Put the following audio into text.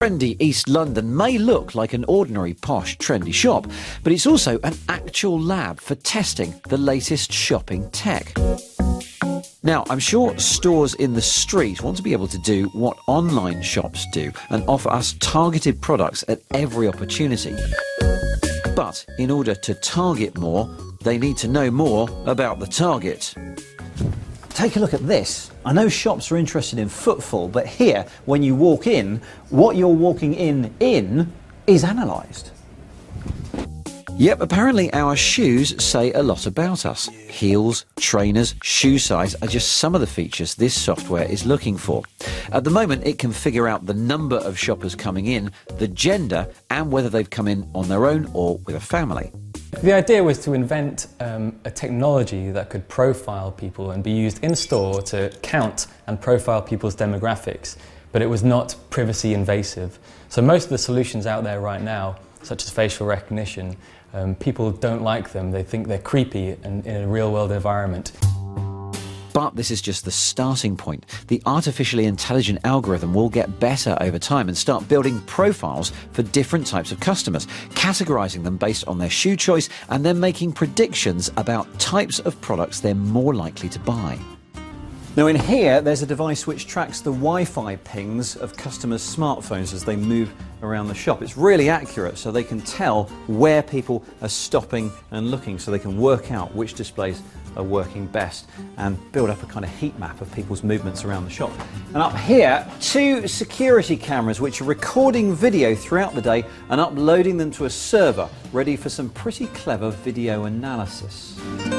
Trendy East London may look like an ordinary posh trendy shop, but it's also an actual lab for testing the latest shopping tech. Now, I'm sure stores in the street want to be able to do what online shops do and offer us targeted products at every opportunity. But in order to target more, they need to know more about the target. Take a look at this. I know shops are interested in footfall, but here, when you walk in, what you're walking in is analysed. Yep, apparently our shoes say a lot about us. Heels, trainers, shoe size are just some of the features this software is looking for. At the moment, it can figure out the number of shoppers coming in, the gender, and whether they've come in on their own or with a family. The idea was to invent a technology that could profile people and be used in store to count and profile people's demographics, but it was not privacy invasive. So most of the solutions out there right now, such as facial recognition, people don't like them. They think they're creepy in a real-world environment. But this is just the starting point. The artificially intelligent algorithm will get better over time and start building profiles for different types of customers, categorising them based on their shoe choice and then making predictions about types of products they're more likely to buy. Now in here, there's a device which tracks the Wi-Fi pings of customers' smartphones as they move around the shop. It's really accurate, so they can tell where people are stopping and looking, so they can work out which displays are working best and build up a kind of heat map of people's movements around the shop. And up here, 2 security cameras which are recording video throughout the day and uploading them to a server ready for some pretty clever video analysis.